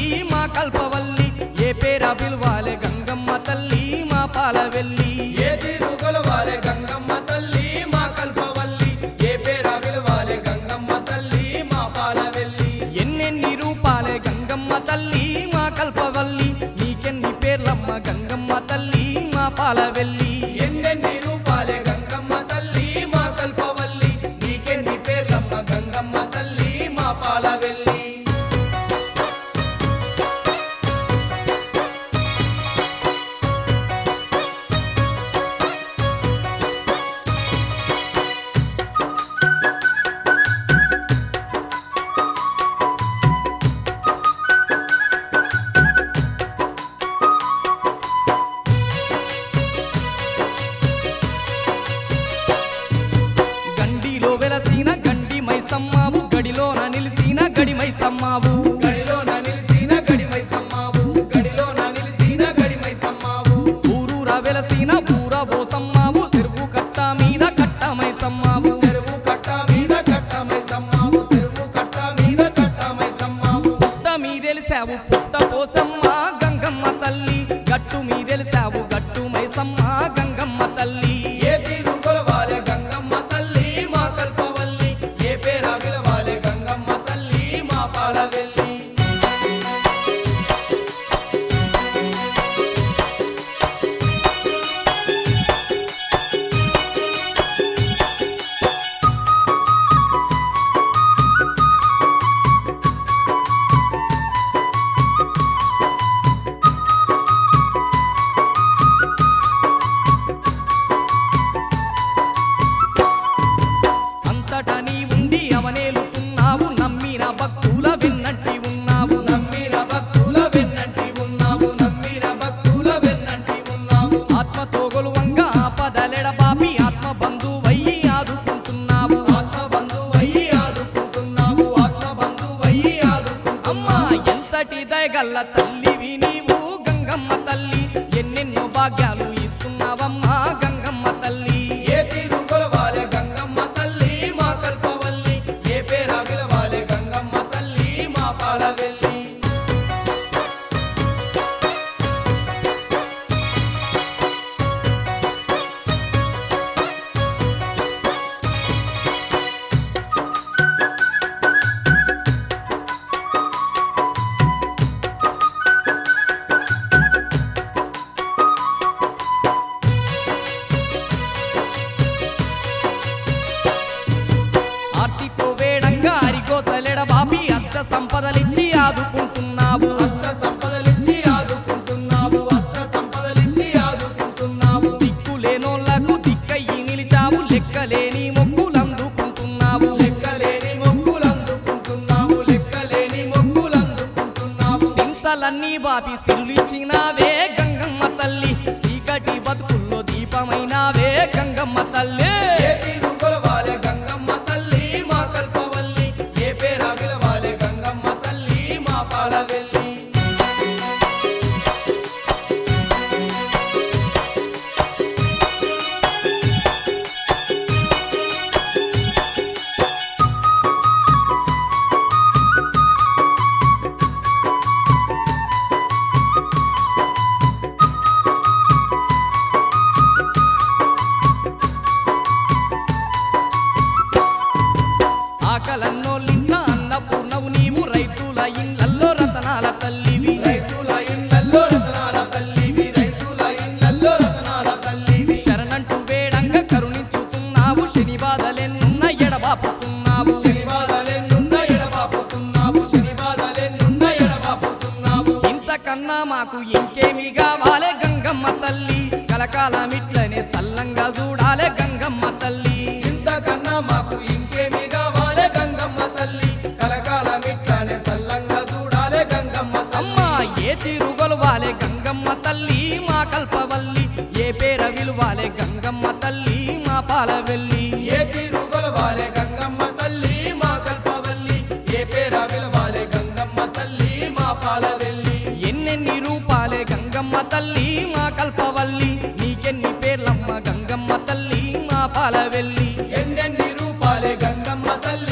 మా కల్పవల్లి ఏ పేర పిలువాలే గంగమ్మ తల్లి మా పాలవెల్లి ఏ తీరు కొలవాలే గంగమ్మ తల్లి మా కల్పవల్లి ఏ పేర విలువాలే గంగమ్మ తల్లి మా పాలవెల్లి ఎన్నెన్ని రూపాలే గంగమ్మ తల్లి మా కల్పవల్లి నీకెన్ని పేర్లమ్మ గంగమ్మ తల్లి మా పాలవెల్లి ఎన్నెన్ని రూపాలే గంగమ్మ తల్లి మా కల్పవల్లి నీకెన్ని పేర్లమ్మ గంగమ్మ తల్లి మా పాలవెల్లి గండిలో వెలసిన గండి మైసమ్మావు గడిలోన నిలిసిన గడి మైసమ్మావు గడిలోన నిలిసిన గడిమై సమ్మావు గడిలోన నిలిసిన గడిమై సమ్మావు ఊరూర వెలసిన ఊర బోసమ్మావు చెరువు కట్ట మీద కట్ట మైసమ్మావు చెరువు కట్ట మీద కట్టమై సమ్మావు చెరువు కట్ట మీద కట్టమై సమ్మావు పుట్ట మీదెలిసావు పుట్ట పోసమ్మ గంగమ్మ తల్లి గట్టు మీదెలిసావు గట్టు మైసమ్మ గంగమ్మ తల్లి ఏ తీరు కొలవాలే గంగమ్మ తల్లి మా కల్పవల్లి ఏ పేర విలవాలే గంగమ్మ తల్లి మా పాలవెల్లి అంతటా నీ ఉండి అవనేలుతున్నావు నమ్మిన భక్తుల వెన్నంటి ఉన్నావు నమ్మిన భక్తుల వెన్నంటి ఉన్నావు నమ్మిన భక్తుల వెన్నంటి ఉన్నావు ఆత్మతో గొలువంగా ఆపదలెడబాపి ఆత్మ బంధువయ్యి ఆదుకుంటున్నావు ఆత్మ బంధువయ్యి ఆదుకుంటున్నావు ఆత్మ బంధువయ్యి అమ్మా ఆదుకుంటున్నావు ఎంతటి దయగల్ల తల్లివి నీవు గంగమ్మ తల్లి ఎన్నెన్నో భాగ్యాలు ఇస్తున్నావమ్మా గంగమ్మ తల్లి ఏ తీరు కొలవాలే గంగమ్మ తల్లి మా కల్పవల్లి ఏ పేర విలవాలే గంగమ్మ తల్లి మా పాలవెల్లి ఆర్తితో వేడంగా అరిగోసలెడబాపి అష్ట సంపదలిచ్చి ఆదుకుంటున్నావు అష్ట సంపదలిచ్చి ఆదుకుంటున్నావు అష్ట సంపదలిచ్చి ఆదుకుంటున్నావు దిక్కులేనోళ్లకు దిక్కయ్యి నిలిచావు లెక్కలేని మొక్కులందుకుంటున్నావు లెక్కలేని మొక్కులందుకుంటున్నావు లెక్కలేని మొక్కులందుకుంటున్నావు సింతలన్నీ బాపి సిరులిచ్చినావే గంగమ్మ తల్లి చీకటి బతుకుల్లో దీపమైనావే గంగమ్మ తల్లి ఏ తీరు కొలవాలే గంగమ్మ తల్లి మా కల్పవల్లి ఏ పేర విలవాలే గంగమ్మ తల్లి మా పాలవెల్లి ఆకలన్నోళ్ళింట అన్నపూర్ణవు నీవు రైతుల ఇండ్లల్లో రతనాల తల్లివి రైతుల ఇండ్లల్లో రతనాల తల్లివి రైతుల ఇండ్లల్లో రతనాల తల్లివి శరణంటూ వేడంగా కరుణించుతున్నావు శని బాధలెన్నున్న ఎడబాపుతున్నావు శనివాదాలెన్నున్న ఎడబాపుతున్నావు శనివాదాలెన్నున్న ఎడబాపుతున్నావు ఇంతకన్నా మాకు ఇంకేమి కావాలే గంగమ్మ తల్లి కలకాలమిట్లనే సల్లంగా చూడాలే గంగమ్మ తల్లి ఇంతకన్నా మాకు ఇంకేమి కావాలే గంగమ్మ తల్లి కలకాలమిట్లానే సల్లంగా చూడాలే గంగమ్మ అమ్మా తల్లి ఏ తీరు గొలవాలే గంగమ్మ తల్లి మా కల్పవల్లి ఏ పేర విలువాలే గంగమ్మ తల్లి మా పాలవెల్లి ఏ తీరు కొలవాలే గంగమ్మ తల్లి మా కల్పవల్లి ఏ పేర విలవాలే గంగమ్మ తల్లి మా పాలవెల్లి ఎన్నెన్ని రూపాలే గంగమ్మ తల్లి మా కల్పవల్లి నీకెన్ని పేర్లమ్మ గంగమ్మ తల్లి మా పాలవెల్లి ఎన్నెన్ని రూపాలే గంగమ్మ తల్లి